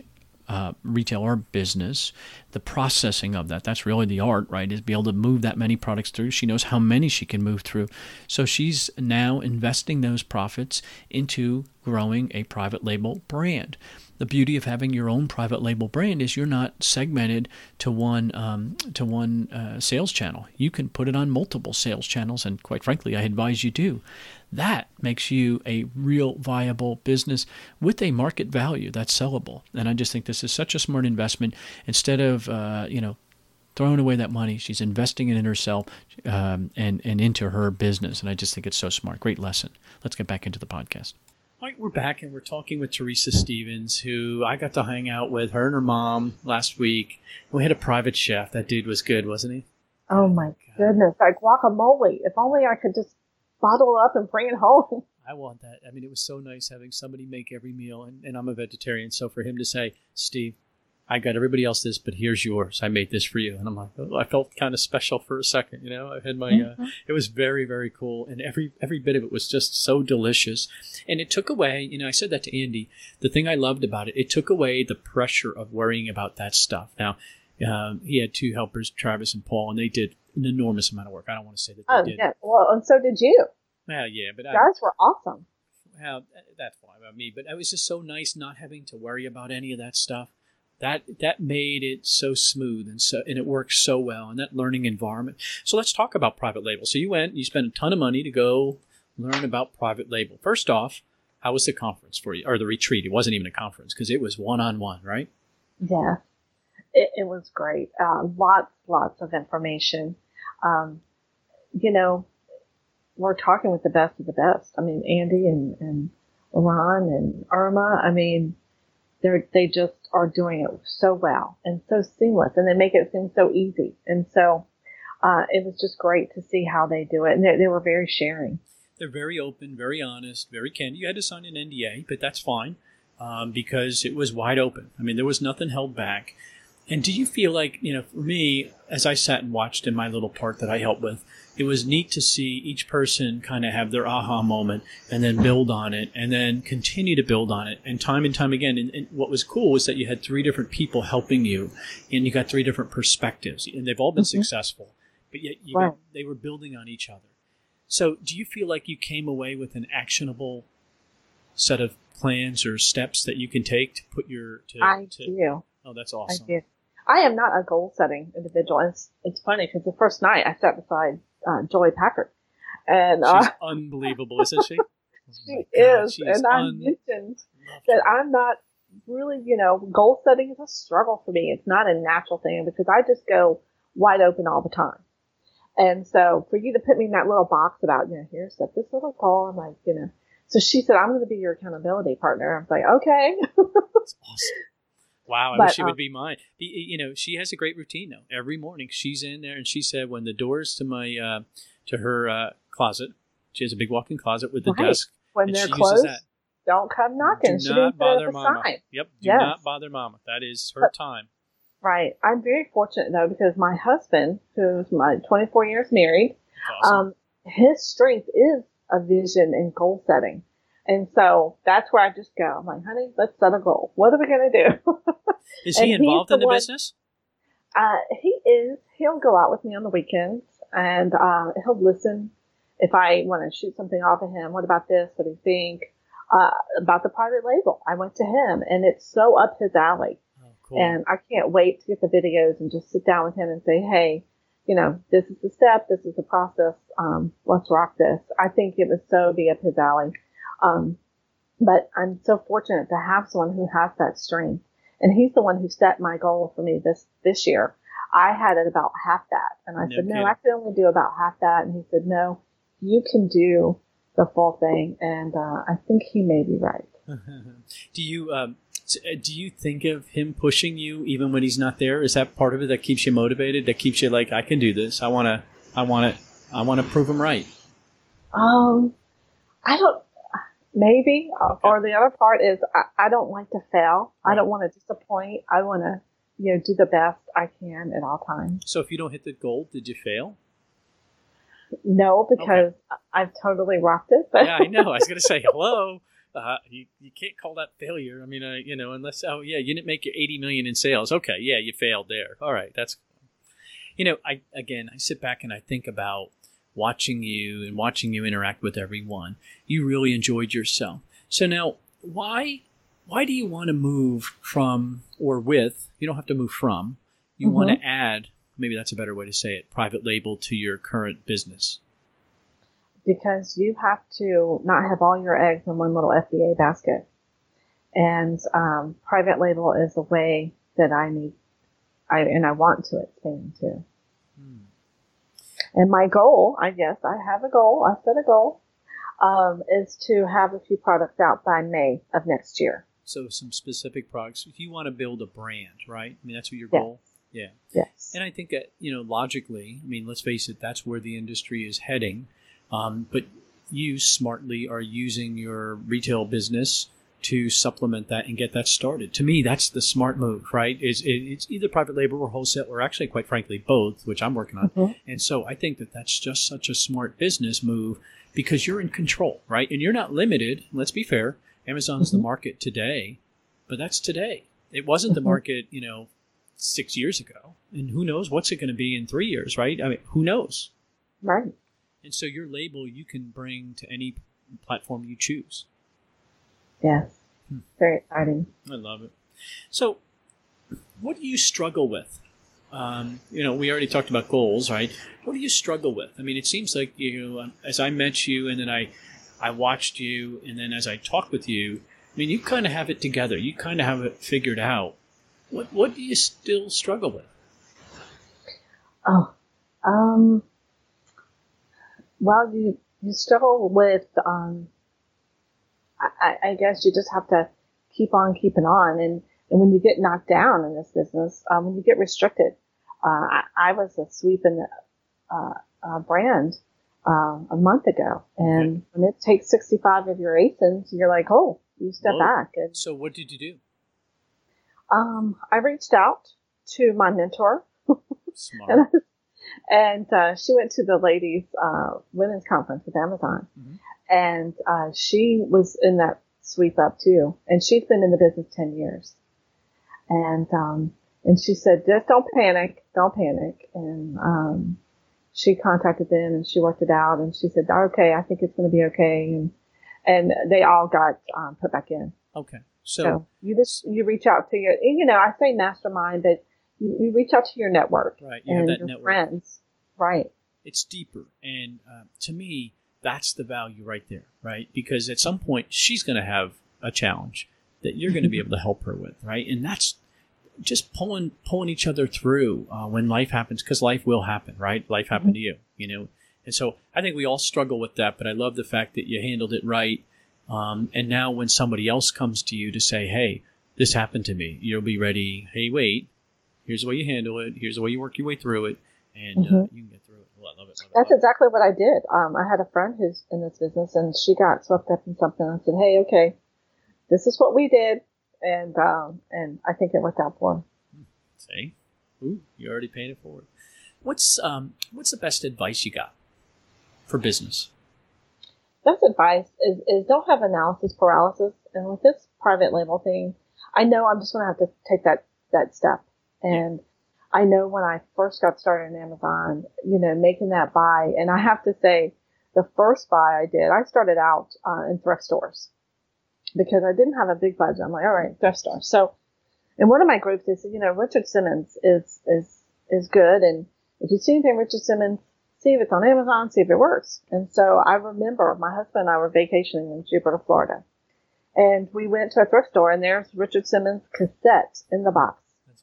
uh, retail or business, the processing of that, that's really the art, right? Is be able to move that many products through. She knows how many she can move through. So she's now investing those profits into growing a private label brand. The beauty of having your own private label brand is you're not segmented to one um, to one uh, sales channel. You can put it on multiple sales channels, and quite frankly, I advise you do. That makes you a real viable business with a market value that's sellable. And I just think this is such a smart investment. Instead of uh, you know throwing away that money, she's investing it in herself um, and and into her business. And I just think it's so smart. Great lesson. Let's get back into the podcast. All right, we're back and we're talking with Teresa Stevens, who I got to hang out with, her and her mom last week. We had a private chef. That dude was good, wasn't he? Oh, my God. Goodness. Like guacamole. If only I could just bottle up and bring it home. I want that. I mean, it was so nice having somebody make every meal, and, and I'm a vegetarian. So for him to say, Steve, I got everybody else this, but here's yours. I made this for you. And I'm like, oh, I felt kind of special for a second. You know, I had my, mm-hmm. uh, it was very, very cool. And every, every bit of it was just so delicious. And it took away, you know, I said that to Andy, the thing I loved about it, it took away the pressure of worrying about that stuff. Now, um, he had two helpers, Travis and Paul, and they did an enormous amount of work. I don't want to say that they oh, did. Yeah. Well, and so did you. Well, yeah, but you guys I, were awesome. Well, that's fine about me, but it was just so nice not having to worry about any of that stuff. That that made it so smooth and so and it worked so well in that learning environment. So let's talk about private label. So you went, you spent a ton of money to go learn about private label. First off, how was the conference for you, or the retreat? It wasn't even a conference because it was one-on-one, right? Yeah, it, it was great. Uh, lots, lots of information. Um, you know, we're talking with the best of the best. I mean, Andy and, and Ron and Irma, I mean, They they just are doing it so well and so seamless, and they make it seem so easy. And so uh, it was just great to see how they do it. And they, they were very sharing. They're very open, very honest, very candid. You had to sign an N D A, but that's fine um, because it was wide open. I mean, there was nothing held back. And do you feel like, you know, for me, as I sat and watched in my little part that I helped with, it was neat to see each person kind of have their aha moment and then build on it and then continue to build on it. And time and time again, and, and what was cool was that you had three different people helping you and you got three different perspectives, and they've all been mm-hmm. successful, but yet you right. got, they were building on each other. So do you feel like you came away with an actionable set of plans or steps that you can take to put your... To, I to, do. Oh, that's awesome. I do. I am not a goal-setting individual. And it's, it's funny because the first night I sat beside uh, Joy Packard. And, she's uh, unbelievable, isn't she? She God, is. And I un- mentioned that I'm not really, you know, goal-setting is a struggle for me. It's not a natural thing because I just go wide open all the time. And so for you to put me in that little box about, you know, here, set this little goal, I'm like, you know. So she said, I'm going to be your accountability partner. I was like, okay. That's awesome. Wow, I but, wish she um, would be mine. You know, she has a great routine though. Every morning she's in there, and she said when the doors to my uh, to her uh, closet, she has a big walk-in closet with the right. desk. When and they're she closed, that. Don't come knocking. Do she not didn't bother put mama. Sign. Yep, do yes. not bother mama. That is her but, time. Right. I'm very fortunate though because my husband, who's my twenty-four years married, awesome. um, his strength is a vision and goal setting. And so that's where I just go. I'm like, honey, let's set a goal. What are we going to do? Is he involved in the, the one, business? Uh, he is. He'll go out with me on the weekends and uh, he'll listen if I want to shoot something off of him. What about this? What do you think? Uh, about the private label. I went to him and it's so up his alley. Oh, cool. And I can't wait to get the videos and just sit down with him and say, hey, you know, this is the step. This is the process. Um, let's rock this. I think it would so be up his alley. Um, but I'm so fortunate to have someone who has that strength. And he's the one who set my goal for me this, this year. I had it about half that. And I no said, no, kidding. I can only do about half that. And he said, no, you can do the full thing. And, uh, I think he may be right. do you, um, do you think of him pushing you even when he's not there? Is that part of it that keeps you motivated? That keeps you like, I can do this. I want to, I want to, I want to prove him right. Um, I don't, Maybe. Okay. Or the other part is I, I don't like to fail. Right. I don't want to disappoint. I want to, you know, do the best I can at all times. So if you don't hit the goal, did you fail? No, because okay. I've totally rocked it. But yeah, I know. I was going to say, hello. Uh, you, you can't call that failure. I mean, uh, you know, unless, oh, yeah, you didn't make your eighty million in sales. Okay, yeah, you failed there. All right, that's, you know, I again, I sit back and I think about watching you and watching you interact with everyone. You really enjoyed yourself. So now, why why do you want to move from or with, you don't have to move from, you mm-hmm. want to add, maybe that's a better way to say it, private label to your current business? Because you have to not have all your eggs in one little F B A basket. And um, private label is a way that I need, I and I want to expand to. Hmm. And my goal, I guess, I have a goal, I set a goal, um, is to have a few products out by May of next year. So some specific products. If you want to build a brand, right? I mean, that's what your yes. goal? Yeah. Yes. And I think that, you know, logically, I mean, let's face it, that's where the industry is heading. Um, but you smartly are using your retail business to supplement that and get that started. To me, that's the smart move, right? Is it, it's either private label or wholesale, or actually, quite frankly, both, which I'm working on. Mm-hmm. And so I think that that's just such a smart business move because you're in control, right? And you're not limited. Let's be fair. Amazon's mm-hmm. the market today, but that's today. It wasn't mm-hmm. the market, you know, six years ago. And who knows what's it going to be in three years, right? I mean, who knows? Right. And so your label you can bring to any platform you choose. Yes. Hmm. Very exciting. I love it. So what do you struggle with? Um, you know, we already talked about goals, right? What do you struggle with? I mean, it seems like, you know, as I met you and then I, I watched you and then as I talked with you, I mean, you kind of have it together. You kind of have it figured out. What What do you still struggle with? Oh, um... Well, you, you struggle with, um, I, I guess you just have to keep on keeping on. And, and when you get knocked down in this business, um, when you get restricted, uh, I, I was a sweeping, uh, uh, brand, uh, a month ago. And okay. when it takes sixty-five of your A S I Ns, you're like, oh, you step Whoa. back. And, so what did you do? Um, I reached out to my mentor. Smart. and I, And uh, she went to the ladies' uh, women's conference with Amazon. Mm-hmm. And uh, she was in that sweep up too. And she's been in the business ten years. And um, and she said, just don't panic. Don't panic. And um, she contacted them and she worked it out. And she said, okay, I think it's going to be okay. And and they all got um, put back in. Okay. So, so you just you reach out to your, you know, I say mastermind, but You, you reach out to your network, right? You and have that your network. Friends, right? It's deeper, and uh, to me, that's the value right there, right? Because at some point, she's going to have a challenge that you're going to be able to help her with, right? And that's just pulling pulling each other through uh, when life happens, because life will happen, right? Life happened mm-hmm. to you, you know. And so I think we all struggle with that, but I love the fact that you handled it right. Um, and now, when somebody else comes to you to say, "Hey, this happened to me," you'll be ready. Hey, wait. Here's the way you handle it. Here's the way you work your way through it, and mm-hmm. uh, you can get through it. Well, I love it. Love it That's love exactly it. what I did. Um, I had a friend who's in this business, and she got swept up in something. I said, "Hey, okay, this is what we did," and um, and I think it worked out for her. See, ooh, you already paid it forward. What's um, what's the best advice you got for business? Best advice is is don't have analysis paralysis. And with this private label thing, I know I'm just going to have to take that that step. And I know when I first got started on Amazon, you know, making that buy, and I have to say, the first buy I did, I started out uh, in thrift stores because I didn't have a big budget. I'm like, all right, thrift store. So in one of my groups, they said, you know, Richard Simmons is is is good, and if you see anything Richard Simmons, see if it's on Amazon, see if it works. And so I remember my husband and I were vacationing in Jupiter, Florida, and we went to a thrift store, and there's Richard Simmons cassette in the box.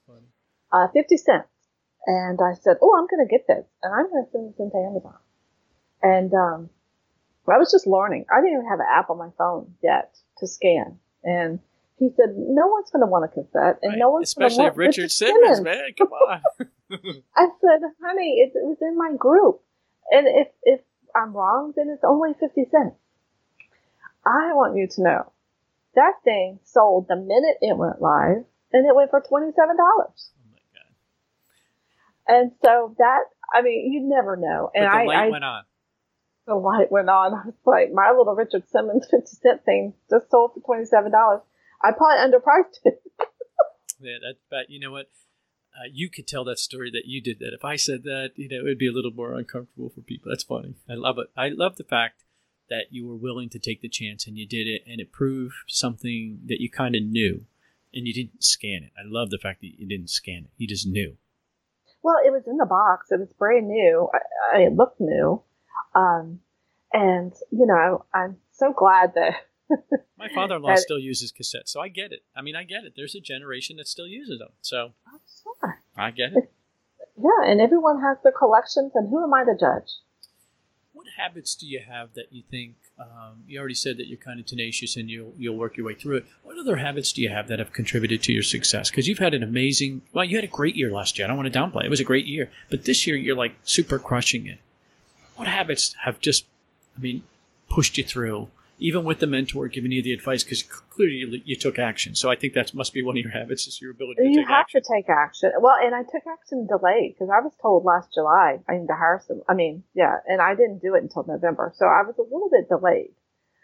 Uh, fifty cents. And I said, oh, I'm going to get this. And I'm going to send this into Amazon. And um, I was just learning. I didn't even have an app on my phone yet to scan. And he said, no one's going to want a cassette. And right. no one's going to want Especially if Richard Simmons, Simmons, man. Come on. I said, honey, it, it was in my group. And if, if I'm wrong, then it's only fifty cents. I want you to know that thing sold the minute it went live. And it went for twenty-seven dollars. Oh, my God. And so that, I mean, you never know. And but the I, light I, went on. the light went on. I was like, my little Richard Simmons fifty cent thing just sold for twenty-seven dollars. I probably underpriced it. Yeah, that, but you know what? Uh, you could tell that story that you did that. If I said that, you know, it would be a little more uncomfortable for people. That's funny. I love it. I love the fact that you were willing to take the chance and you did it, and it proved something that you kind of knew, and you didn't scan it. I love the fact that you didn't scan it. You just knew. Well, it was in the box. It was brand new. I, I, it looked new. Um, and, you know, I'm so glad that... My father-in-law still uses cassettes, so I get it. I mean, I get it. There's a generation that still uses them, so I'm sure. I get it. Yeah, and everyone has their collections, and who am I to judge? What habits do you have that you think, um, you already said that you're kind of tenacious and you'll, you'll work your way through it. What other habits do you have that have contributed to your success? Because you've had an amazing, well, you had a great year last year. I don't want to downplay it. It was a great year. But this year, you're like super crushing it. What habits have just, I mean, pushed you through, even with the mentor giving you the advice, because clearly you, you took action. So I think that must be one of your habits, is your ability to you take action. You have to take action. Well, and I took action delayed because I was told last July I need to hire some. I mean, yeah, and I didn't do it until November. So I was a little bit delayed.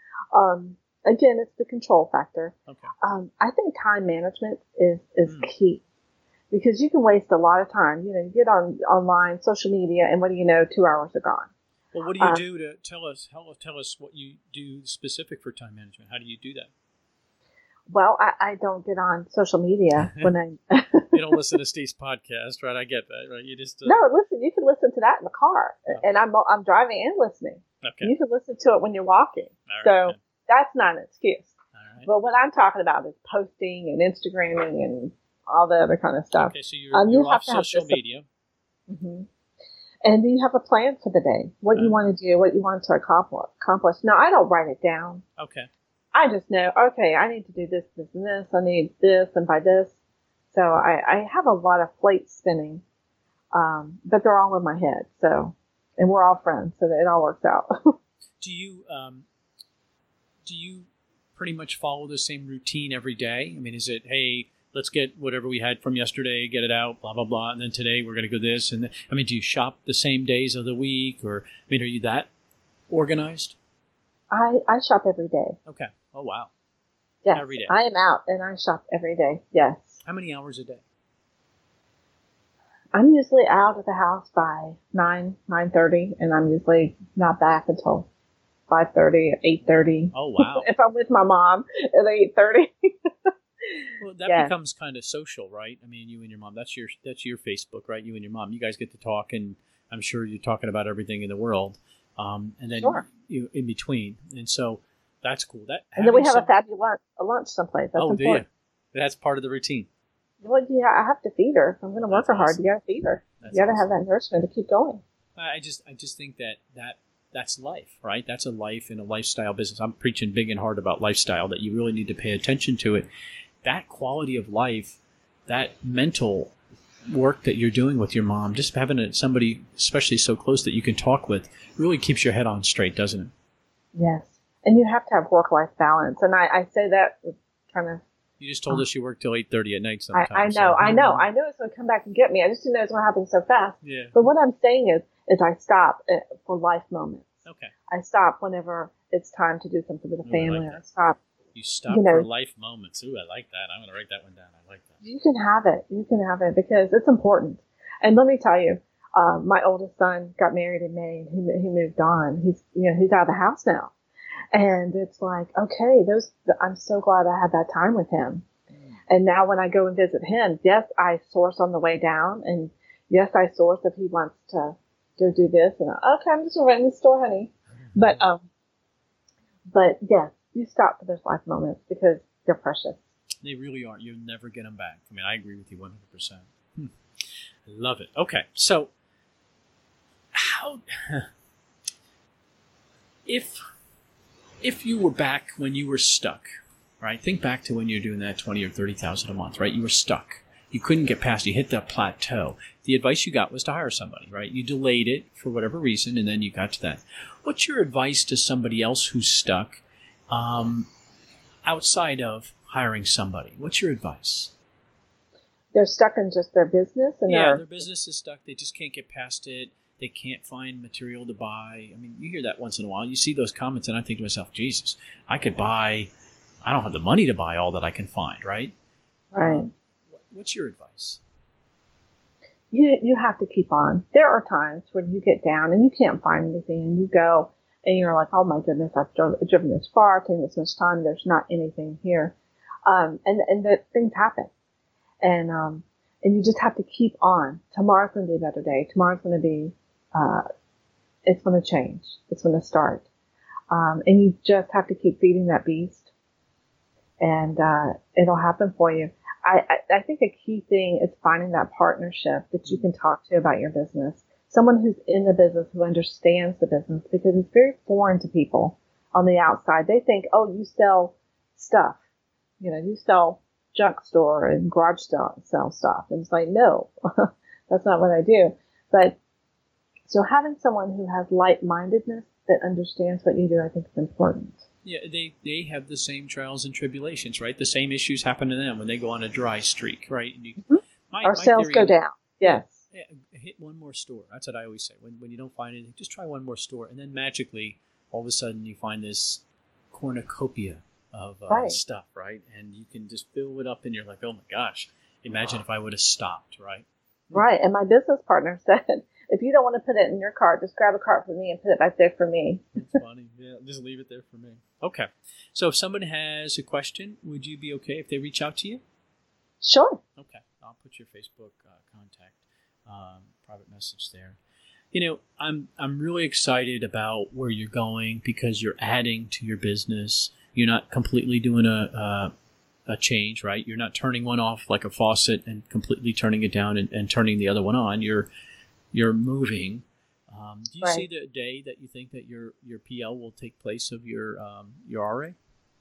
Um, again, it's the control factor. Okay. Um, I think time management is, is mm. key, because you can waste a lot of time. You know, you get on online, social media, and what do you know? Two hours are gone. Well, what do you um, do to tell us, tell, tell us what you do specific for time management? How do you do that? Well, I, I don't get on social media when I... You don't listen to Steve's podcast, right? I get that, right? You just... Uh... No, listen, you can listen to that in the car. Okay. And I'm I'm driving and listening. Okay. You can listen to it when you're walking. All so right, that's not an excuse. All right. But what I'm talking about is posting and Instagramming and all the other kind of stuff. Okay, so you're, um, you're you off social media. Mm-hmm. And do you have a plan for the day? What uh, you want to do, what you want to accomplish. Now, I don't write it down. Okay. I just know, okay, I need to do this, this, and this. I need this and by this. So I, I have a lot of plates spinning, um, but they're all in my head. So, and we're all friends, so that it all works out. do you um, do you pretty much follow the same routine every day? I mean, is it, hey, let's get whatever we had from yesterday, get it out, blah, blah, blah. And then today we're going to go this. And then, I mean, do you shop the same days of the week? Or, I mean, are you that organized? I, I shop every day. Okay. Oh, wow. Yes. Every day. I am out and I shop every day. Yes. How many hours a day? I'm usually out of the house by nine, nine thirty, and I'm usually not back until five thirty, eight thirty. Oh, wow. If I'm with my mom at eight thirty. Well, that yeah. becomes kind of social, right? I mean, you and your mom, that's your that's your Facebook, right? You and your mom, you guys get to talk, and I'm sure you're talking about everything in the world. Um, and then sure. you in between. And so that's cool. That And then we have some... a fabulous lunch, a lunch someplace. That's oh, important. do you? That's part of the routine. Well, yeah, I have to feed her. If I'm going to work her awesome. hard, you got to feed her. That's you got to awesome. have that nourishment to keep going. I just I just think that, that that's life, right? That's a life in a lifestyle business. I'm preaching big and hard about lifestyle, that you really need to pay attention to it. That quality of life, that mental work that you're doing with your mom, just having a, somebody, especially so close that you can talk with, really keeps your head on straight, doesn't it? Yes. And you have to have work-life balance. And I, I say that with kind of... You just told um, us you work till eight thirty at night sometimes. I, I know, so. I know. I know it's going to come back and get me. I just didn't know it's going to happen so fast. Yeah. But what I'm saying is, is I stop for life moments. Okay. I stop whenever it's time to do something with the family. Ooh, I, like I stop. You stop you know, for life moments. Ooh, I like that. I'm going to write that one down. I like that. You can have it. You can have it because it's important. And let me tell you, uh, my oldest son got married in May and he, he moved on. He's, you know, he's out of the house now. And it's like, okay, those, I'm so glad I had that time with him. Mm. And now when I go and visit him, yes, I source on the way down. And yes, I source if he wants to go do this. And okay, I'm just going to run in the store, honey. Mm-hmm. But, um, but yes. You stop for those life moments because they're precious. They really are. You'll never get them back. I mean, I agree with you one hundred percent. Hmm. I love it. Okay, so how if if you were back when you were stuck, right? Think back to when you're doing that twenty or thirty thousand a month, right? You were stuck. You couldn't get past. You hit that plateau. The advice you got was to hire somebody, right? You delayed it for whatever reason, and then you got to that. What's your advice to somebody else who's stuck? Um, outside of hiring somebody, what's your advice? They're stuck in just their business, and yeah, their their business is stuck. They just can't get past it. they can't find material to buy. I mean, you hear that once in a while. You see those comments, and I think to myself, Jesus, I could buy, I don't have the money to buy all that I can find, right? Right. Um, what's your advice? You you have to keep on. There are times when you get down and you can't find anything, and you go and you're like, oh my goodness, I've driven, driven this far, taken this much time, there's not anything here. Um, and, and that things happen. And, um, and you just have to keep on. Tomorrow's going to be a better day. Tomorrow's going to be, uh, it's going to change. It's going to start. Um, and you just have to keep feeding that beast, and, uh, it'll happen for you. I, I, I think a key thing is finding that partnership that you can talk to about your business. Someone who's in the business, who understands the business, because it's very foreign to people on the outside. They think, oh, you sell stuff. You know, you sell junk store and garage sell, sell stuff. And it's like, no, that's not what I do. But so having someone who has like-mindedness that understands what you do, I think is important. Yeah, they, they have the same trials and tribulations, right? The same issues happen to them when they go on a dry streak, right? And you, mm-hmm. my, Our my sales go down. Yes. Yeah, hit one more store. That's what I always say. When when you don't find anything, just try one more store. And then magically, all of a sudden, you find this cornucopia of uh, right. stuff, right? And you can just fill it up, and you're like, oh my gosh, imagine if I would have stopped, right? Right. And my business partner said, if you don't want to put it in your cart, just grab a cart for me and put it back there for me. That's funny. Yeah, just leave it there for me. Okay. So if someone has a question, would you be okay if they reach out to you? Sure. Okay. I'll put your Facebook uh, contact, um, private message there. You know, I'm I'm really excited about where you're going because you're adding to your business. You're not completely doing a a, a change, right? You're not turning one off like a faucet and completely turning it down and, and turning the other one on. You're you're moving. Um, do you right. see the day that you think that your your P L will take place of your um, your R A?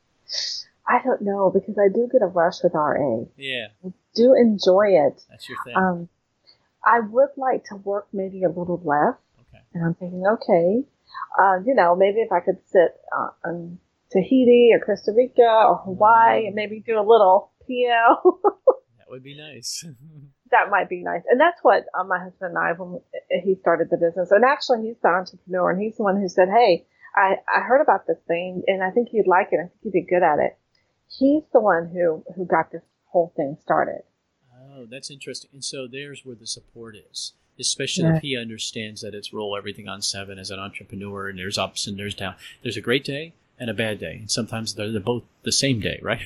I don't know, because I do get a rush with R A. Yeah. I do enjoy it. That's your thing. Um, I would like to work maybe a little less. Okay. And I'm thinking, okay, uh, you know, maybe if I could sit uh, in Tahiti or Costa Rica or Hawaii mm. and maybe do a little P L. That would be nice. That might be nice. And that's what uh, my husband and I, when he started the business, and actually he's the entrepreneur, and he's the one who said, hey, I, I heard about this thing, and I think you'd like it. I think you'd be good at it. He's the one who, who got this whole thing started. Oh, that's interesting. And so there's where the support is, especially yeah. if he understands that it's roll everything on seven as an entrepreneur, and there's ups and there's downs. There's a great day and a bad day, and sometimes they're, they're both the same day, right?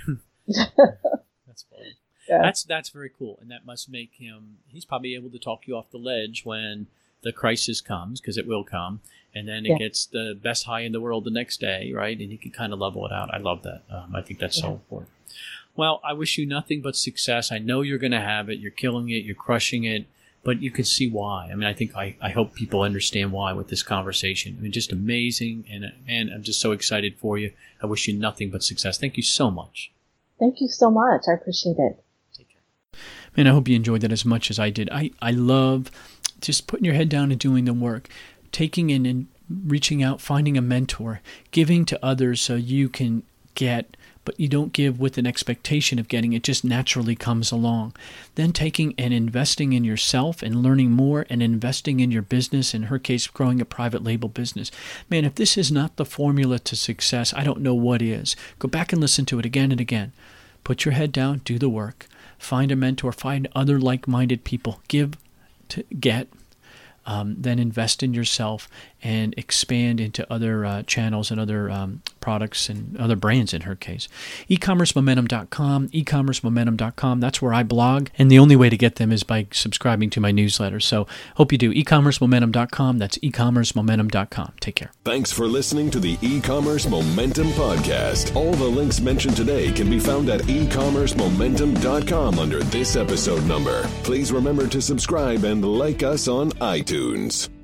That's funny. Yeah. That's that's very cool, and that must make him, he's probably able to talk you off the ledge when the crisis comes, because it will come, and then it yeah. gets the best high in the world the next day, right? And he can kind of level it out. I love that. Um, I think that's yeah. so important. Well, I wish you nothing but success. I know you're going to have it. You're killing it. You're crushing it. But you can see why. I mean, I think I, I hope people understand why with this conversation. I mean, just amazing, and and I'm just so excited for you. I wish you nothing but success. Thank you so much. Thank you so much. I appreciate it. Take care. Man, I hope you enjoyed that as much as I did. I, I love just putting your head down and doing the work, taking in and reaching out, finding a mentor, giving to others so you can get, but you don't give with an expectation of getting. It just naturally comes along. Then taking and investing in yourself and learning more and investing in your business, in her case, growing a private label business. Man, if this is not the formula to success, I don't know what is. Go back and listen to it again and again. Put your head down, do the work, find a mentor, find other like-minded people, give to get, um, then invest in yourself and expand into other uh, channels and other um, products and other brands in her case. e commerce momentum dot com, e commerce momentum dot com. That's where I blog, and the only way to get them is by subscribing to my newsletter. So hope you do. e commerce momentum dot com. That's e commerce momentum dot com. Take care. Thanks for listening to the E-Commerce Momentum Podcast. All the links mentioned today can be found at e commerce momentum dot com under this episode number. Please remember to subscribe and like us on iTunes.